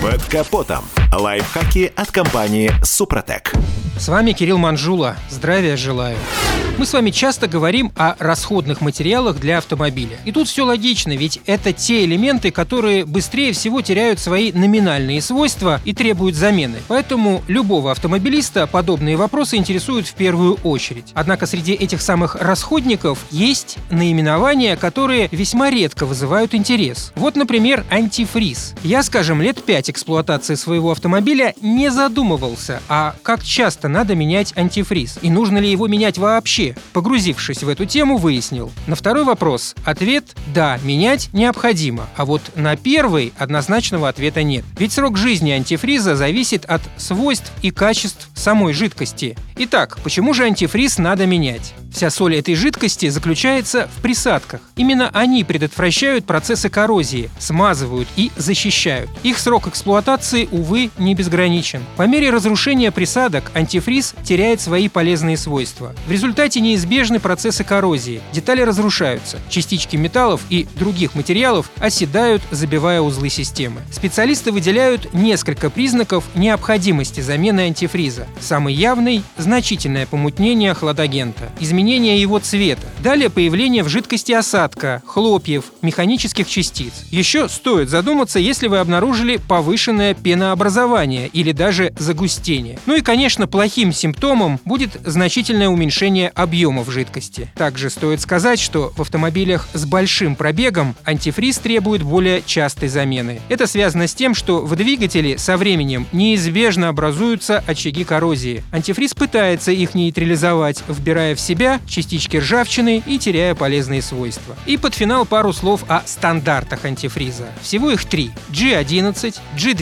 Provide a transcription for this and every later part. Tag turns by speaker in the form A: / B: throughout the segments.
A: Под капотом. Лайфхаки от компании «Супротек».
B: С вами Кирилл Манжула. Здравия желаю. Мы с вами часто говорим о расходных материалах для автомобиля. И тут все логично, ведь это те элементы, которые быстрее всего теряют свои номинальные свойства и требуют замены. Поэтому любого автомобилиста подобные вопросы интересуют в первую очередь. Однако среди этих самых расходников есть наименования, которые весьма редко вызывают интерес. Вот, например, антифриз. Я, скажем, лет 5 эксплуатации своего автомобиля не задумывался, а как часто надо менять антифриз и нужно ли его менять вообще. Погрузившись в эту тему, выяснил. На второй вопрос ответ – да, менять необходимо. А вот на первый однозначного ответа нет. Ведь срок жизни антифриза зависит от свойств и качеств самой жидкости. Итак, почему же антифриз надо менять? Вся соль этой жидкости заключается в присадках. Именно они предотвращают процессы коррозии, смазывают и защищают. Их срок эксплуатации, увы, не безграничен. По мере разрушения присадок антифриз теряет свои полезные свойства. В результате неизбежны процессы коррозии. Детали разрушаются, частички металлов и других материалов оседают, забивая узлы системы. Специалисты выделяют несколько признаков необходимости замены антифриза. Самый явный – значительное помутнение хладагента, изменение его цвета. Далее появление в жидкости осадка, хлопьев, механических частиц. Еще стоит задуматься, если вы обнаружили повышенное пенообразование или даже загустение. Ну и, конечно, плохим симптомом будет значительное уменьшение объемов жидкости. Также стоит сказать, что в автомобилях с большим пробегом антифриз требует более частой замены. Это связано с тем, что в двигателе со временем неизбежно образуются очаги коррозии. Антифриз пытается их нейтрализовать, вбирая в себя частички ржавчины и теряя полезные свойства. И под финал пару слов о стандартах антифриза. Всего их 3 – G11,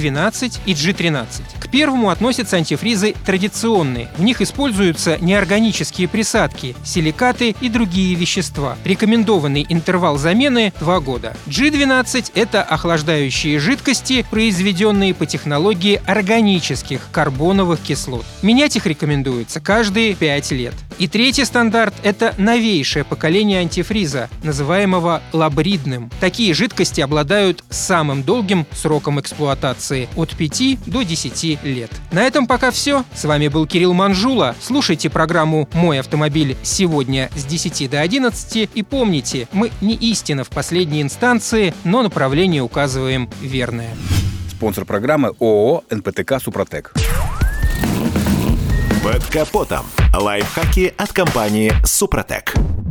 B: G12 и G13. К первому относятся антифризы традиционные. В них используются неорганические присадки, силикаты и другие вещества. Рекомендованный интервал замены – 2 года. G12 – это охлаждающие жидкости, произведенные по технологии органических карбоновых кислот. Менять их рекомендуется каждые 5 лет. И третий стандарт – это новейшее поколение антифриза, называемого лабридным. Такие жидкости обладают самым долгим сроком эксплуатации – от 5 до 10 лет. На этом пока все. С вами был Кирилл Манжула. Слушайте программу «Мой автомобиль» сегодня с 10 до 11. И помните, мы не истина в последней инстанции, но направление указываем верное.
C: Спонсор программы ООО «НПТК Супротек».
A: Под капотом. Лайфхаки от компании «Супротек».